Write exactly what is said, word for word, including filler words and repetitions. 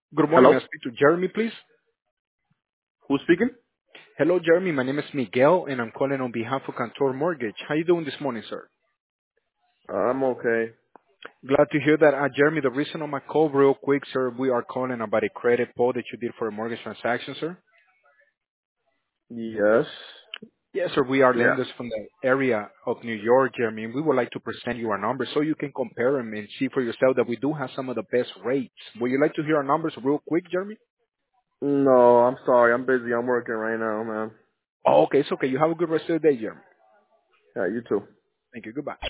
Good morning. Hello? May I speak to Jeremy, please? Who's speaking? Hello, Jeremy. My name is Miguel, and I'm calling on behalf of Cantor Mortgage. How you doing this morning, sir? Uh, I'm okay. Glad to hear that. Uh, Jeremy, the reason on my call real quick, sir, we are calling about a credit pull that you did for a mortgage transaction, sir. Yes. Yes, sir. We are Yeah. lenders from the area of New York, Jeremy, and we would like to present you our numbers so you can compare them and see for yourself that we do have some of the best rates. Would you like to hear our numbers real quick, Jeremy? No, I'm sorry. I'm busy. I'm working right now, man. Oh, okay. It's okay. You have a good rest of the day, Jeremy. Yeah, you too. Thank you. Goodbye.